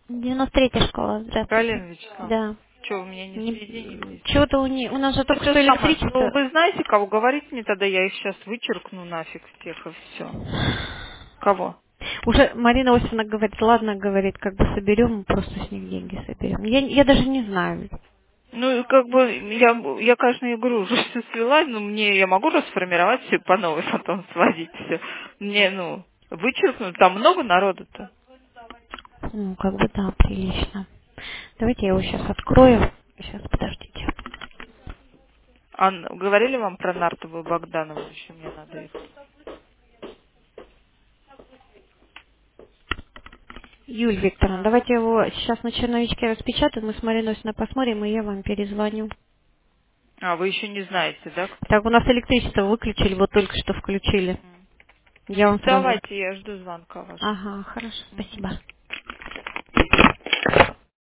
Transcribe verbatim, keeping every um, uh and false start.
девяносто третья школа, здравствуйте. Галина Вячеславовна, Да. что, у меня не соединились? Чего-то у, не, у нас же только Это что самое, ну электричество. вы знаете, кого говорить мне, тогда я их сейчас вычеркну нафиг всех и все. Кого? Уже Марина Осина говорит, ладно, говорит, как бы соберем, просто с них деньги соберем. Я, я даже не знаю. Ну, и как бы, я, я, конечно, я говорю, уже все свела, но мне, я могу расформировать все по новой, потом сводить все. Мне, ну, вычеркнуть, там много народу-то. Ну, как бы да, прилично. Давайте я его сейчас открою. Сейчас, подождите. А н- говорили вам про Нартовую Богданову, еще мне надо их. Юль Викторовна, давайте его сейчас на черновичке распечатаем, мы с Мариной Осиной посмотрим, и я вам перезвоню. А, вы еще не знаете, да? Так, у нас электричество выключили, вот только что включили. М. Я вам Ну, сразу... давайте, я жду звонка вашего. Ага, хорошо, Мгм. спасибо.